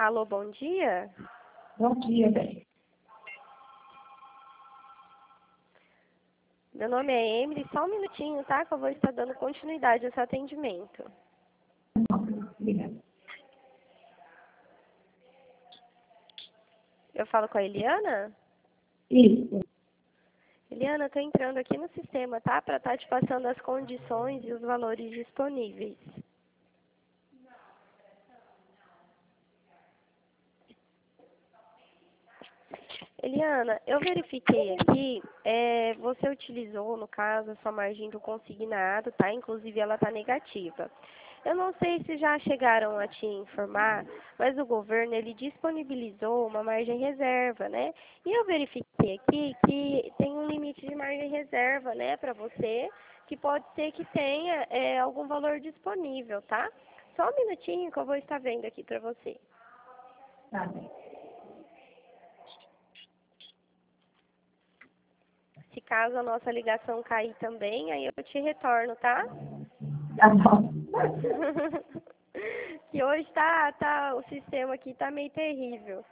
Alô, bom dia? Bom dia, bem. Meu nome é Emily, só um minutinho, tá? Que eu vou estar dando continuidade ao seu atendimento. Obrigada. Eu falo com a Eliana? Isso. Eliana, eu tô entrando aqui no sistema, tá? Para estar te passando as condições e os valores disponíveis. Eliana, eu verifiquei aqui, você utilizou, no caso, a sua margem do consignado, tá? Inclusive, ela tá negativa. Eu não sei se já chegaram a te informar, mas o governo, ele disponibilizou uma margem reserva, né? E eu verifiquei aqui que tem um limite de margem reserva, né, para você, que pode ser que tenha algum valor disponível, tá? Só um minutinho que eu vou estar vendo aqui para você. Tá bem. Se caso a nossa ligação cair também, aí eu te retorno, tá? Tá bom. Que hoje o sistema aqui tá meio terrível.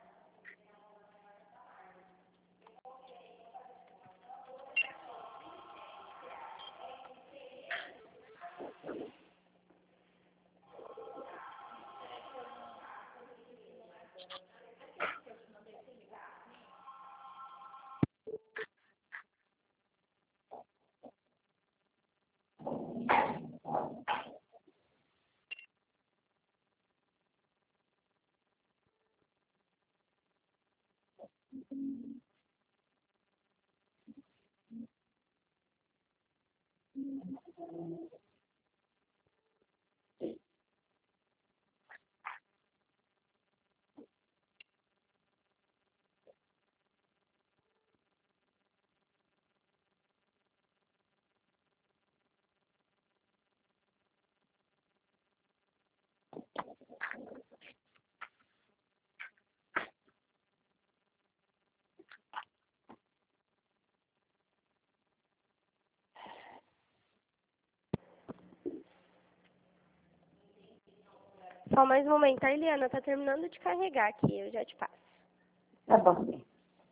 Só mais um momento, a Eliana tá terminando de carregar aqui, eu já te passo. Tá bom, bem.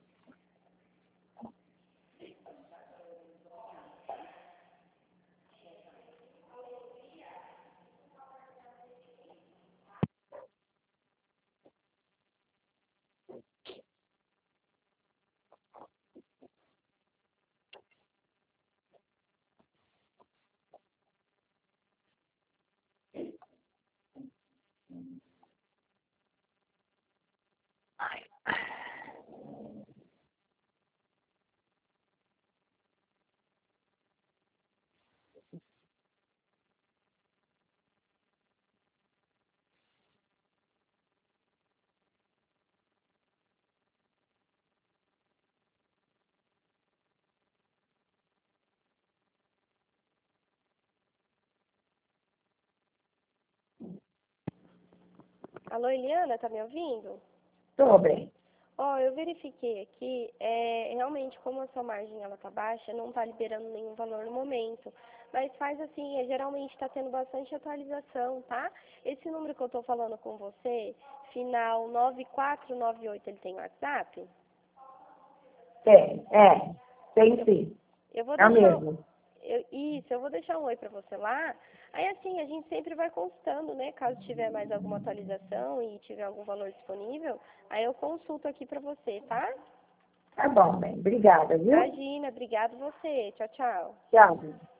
Alô, Eliana, tá me ouvindo? Tô bem. Ó, eu verifiquei aqui, realmente como a sua margem ela tá baixa, não tá liberando nenhum valor no momento. Mas faz assim, geralmente tá tendo bastante atualização, tá? Esse número que eu tô falando com você, final 9498, ele tem WhatsApp? Tem sim. Eu vou É o deixar, mesmo. eu vou deixar um oi pra você lá. Aí assim, a gente sempre vai consultando, né? Caso tiver mais alguma atualização e tiver algum valor disponível, aí eu consulto aqui pra você, tá? Tá bom, bem. Obrigada, viu? Imagina, obrigado você. Tchau, tchau. Tchau.